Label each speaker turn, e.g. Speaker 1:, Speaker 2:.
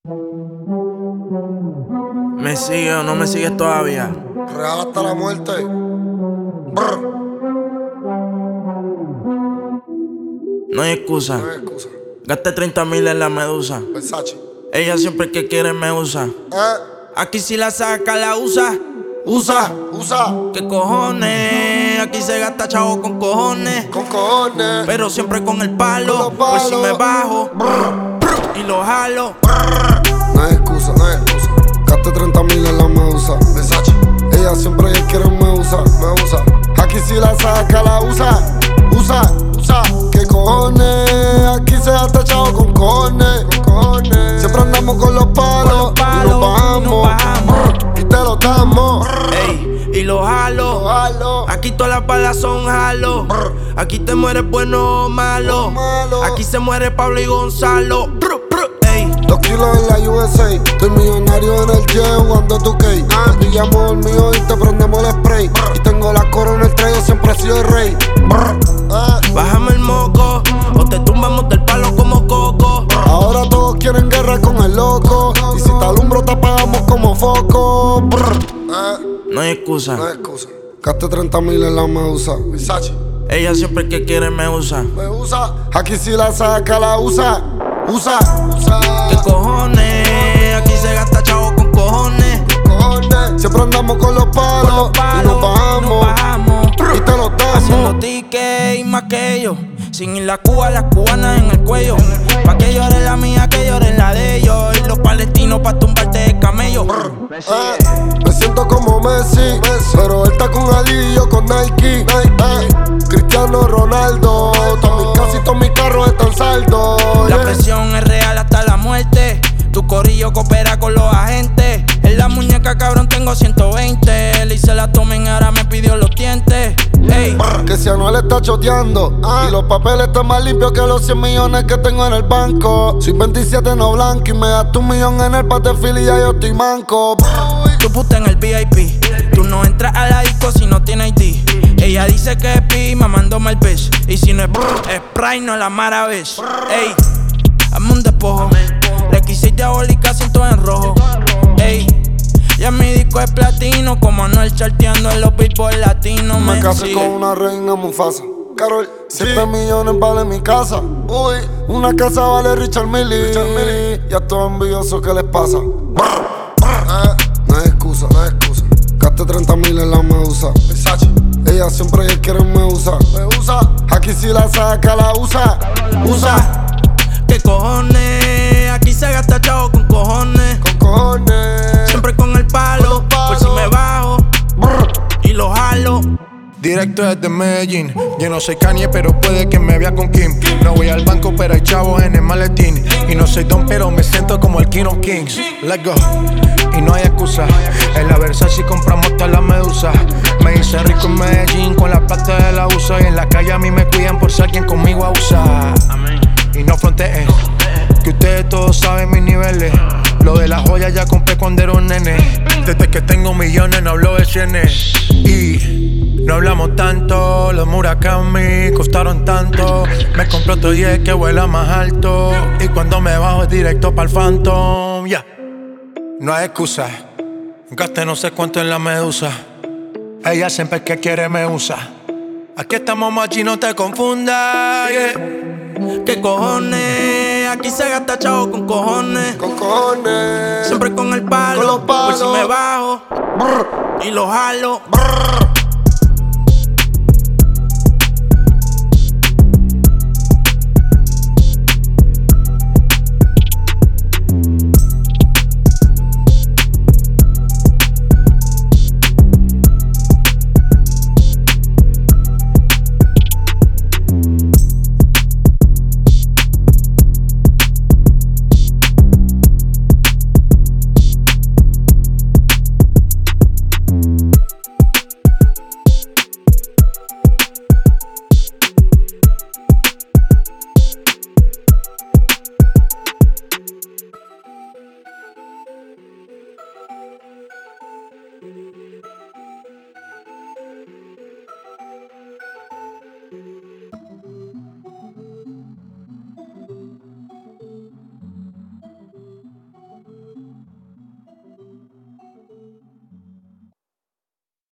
Speaker 1: ¿Me sigue o no me sigues todavía?
Speaker 2: Real hasta la muerte. Brr.
Speaker 1: No hay excusa.
Speaker 2: No hay excusa.
Speaker 1: Gaste 30,000 en la medusa.
Speaker 2: Versace.
Speaker 1: Ella siempre que quiere me usa. Aquí si la saca la usa.
Speaker 2: Usa.
Speaker 1: ¿Qué cojones? Aquí se gasta chavo con cojones.
Speaker 2: Con cojones.
Speaker 1: Pero siempre con el palo.
Speaker 2: Con los
Speaker 1: Pues si me
Speaker 2: palos.
Speaker 1: bajo y lo jalo.
Speaker 2: No hay excusa. No hay excusa. Gaste 30,000 en la medusa. Versace. Ella siempre quiere me usa. Me usa. Aquí si la saca la usa. Usa. ¿Qué cojones? Aquí se gasta chavo con cojones. Siempre andamos con los palos. Y nos bajamos. Y te lo damos.
Speaker 1: Ey, y lo jalo. Aquí todas las balas son jalo. Aquí te mueres bueno o malo. Aquí se muere Pablo y Gonzalo. Ey.
Speaker 2: 2 kilos en la USA. Estoy millonario en el jet jugando 2K. Te pillamos el mío y te prendemos el spray. Y tengo la corona, el traigo, siempre he sido el rey.
Speaker 1: Bájame el moco o te tumbamos del palo como coco.
Speaker 2: Ahora todos quieren guerra con el loco. Y si te alumbro te apagamos como foco.
Speaker 1: No hay excusa.
Speaker 2: No hay excusa. Gaste 30,000 en la medusa. Versace.
Speaker 1: Ella siempre que quiere me usa.
Speaker 2: Me usa. Aquí si la saca la usa.
Speaker 1: ¿Qué cojones? Aquí se gasta chavo con cojones.
Speaker 2: Siempre andamos con los palos. Y nos bajamos. Y te lo damos.
Speaker 1: Haciendo tickets y más que ellos. Sin ir a Cuba, las cubanas en el cuello. Pa' que llore la mía, que llore la de ellos. Y los palestinos pa' tumbarte de camello.
Speaker 2: Me siento como Messi, pero él está con Ali y yo con Nike. Cristiano Ronaldo, todas mis casas y todos mis carros están saldos.
Speaker 1: La presión es real hasta la muerte. Tu corillo coopera con los agentes. En la muñeca, cabrón, tengo 120. Le hice la tomen, ahora me pidió los dientes. Ey.
Speaker 2: Que si Anuel está choteando y los papeles están más limpios que los 100 millones que tengo en el banco. Soy 27 no blanco y me das tu millón en el Patefil y ya yo estoy manco.
Speaker 1: Tu puta en el VIP. Tú no entras a la disco si no tienes ID. Ella dice que es pi, mamándome el bitch. Y si no es Sprite, no la maravilla. Ey, hazme un despojo. Requisite diabólica, siento en rojo. Ey, ya mi disco es platino. Como Anuel charteando en los Billboard latinos.
Speaker 2: Me casé con una reina Mufasa. Carol, 7 millones vale mi casa. Uy, una casa vale Richard Mille. Ya todos envidiosos, ¿qué les pasa? No hay excusa. Gaste 30,000 en la medusa. Versace. Ella siempre quiere me usa. Aquí si la saca la usa.
Speaker 1: ¿Qué cojones? Aquí se gasta chavo con cojones. Siempre con el palo. Por si me bajo y lo jalo.
Speaker 3: Directo desde Medellín. Yo no soy Kanye, pero puede que me vea con Kim. No voy al banco, pero hay chavos en el maletín. Y no soy Don, pero me siento como el King of Kings. Let's go. Y no hay excusa. En la Versace compramos toda la medusa. Me hice rico en Medellín con la plata de la USA. Y en la calle a mí me cuidan por si alguien conmigo abusa. Y no fronteen, que ustedes todos saben mis niveles. Lo de las joyas ya compré cuando era un nene. Desde que tengo millones no hablo de cienes. Y no hablamos tanto, los Murakami costaron tanto. Me compré otro jet que vuela más alto. Y cuando me bajo es directo pa'l Phantom, yeah. No hay excusa, gasté no sé cuánto en la medusa. Ella siempre que quiere me usa. Aquí estamos machi, no te confundas, yeah.
Speaker 1: ¿Qué cojones? Aquí se gasta chavo con cojones.
Speaker 2: Siempre
Speaker 1: Siempre con el palo.
Speaker 2: Con los palos.
Speaker 1: Por si me bajo y lo jalo.